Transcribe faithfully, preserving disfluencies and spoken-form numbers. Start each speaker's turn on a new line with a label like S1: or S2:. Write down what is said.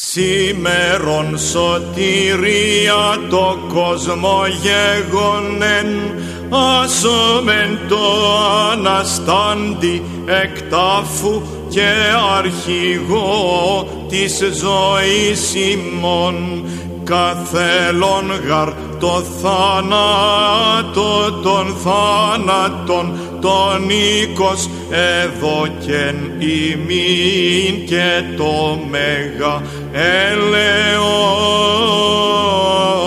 S1: Σήμερον σωτηρία το κόσμο γεγονέν, ασωμεν το αναστάντη εκτάφου και αρχηγό της ζωής ημών, καθέλον γαρ το θάνατο των θάνατων τον οίκος εδώκεν ημίν και το μέγα ελαιόν.